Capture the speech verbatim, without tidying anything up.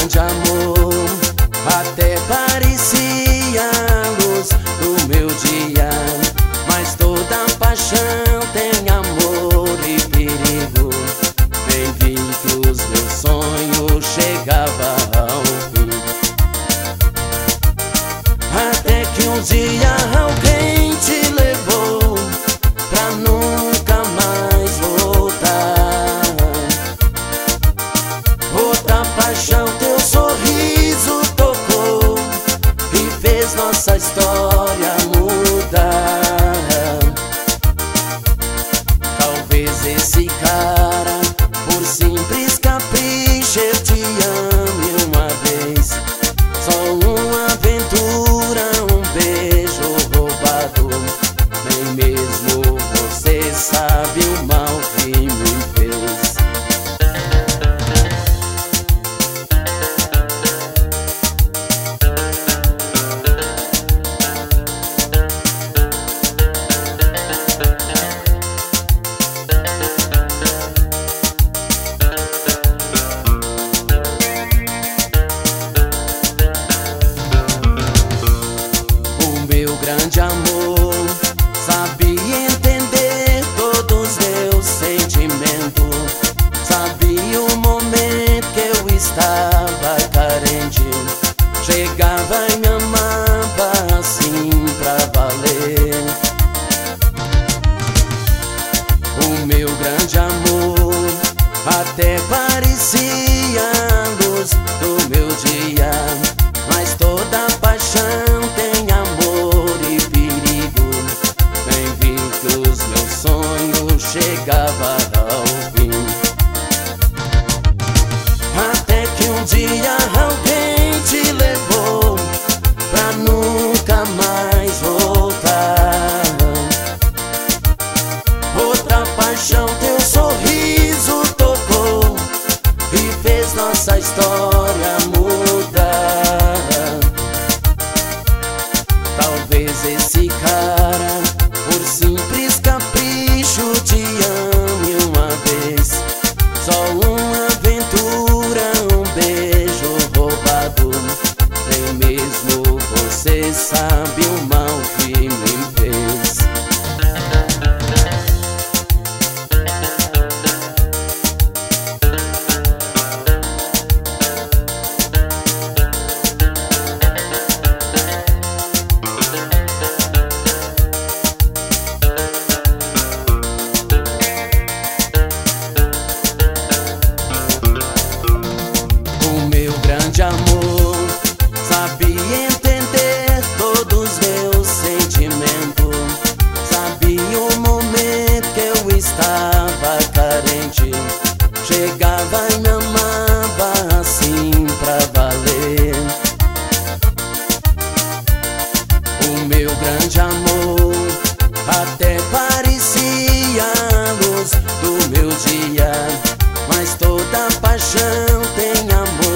grande amor, até parecia a luz do meu dia, mas toda paixão tem amor e perigo. Bem vi que os meus sonhos chegavam ao fim, até que um dia alguém te levou pra nunca mais voltar. Outra paixão, teu sorriso tocou e fez nossa história mudar. Talvez esse cara, por simples capricho, eu te ame uma vez. Só uma aventura, um beijo roubado. Nem mesmo você sabe o mal que me fez. Meu grande amor sabia entender todos meus sentimentos, sabia o momento que eu estava carente, chegava e me amava assim pra valer. O meu grande amor até parecia a luz do meu dia, mas toda paixão tem amor e perigo. Bem vi que os meus sonhos chegavam ao fim, até que um dia alguém te levou pra nunca mais voltar. Outra paixão, teu sorriso tocou e fez nossa história mudar. Talvez esse cara, por simples capricho, te ame uma vez. Só uma aventura, um beijo roubado. Nem mesmo você sabe o mal que me fez. Grande amor sabia entender todos meus sentimentos, sabia o momento que eu estava carente, chegava e me amava assim pra valer. O meu grande amor até parecia a luz do meu dia, mas toda paixão tem amor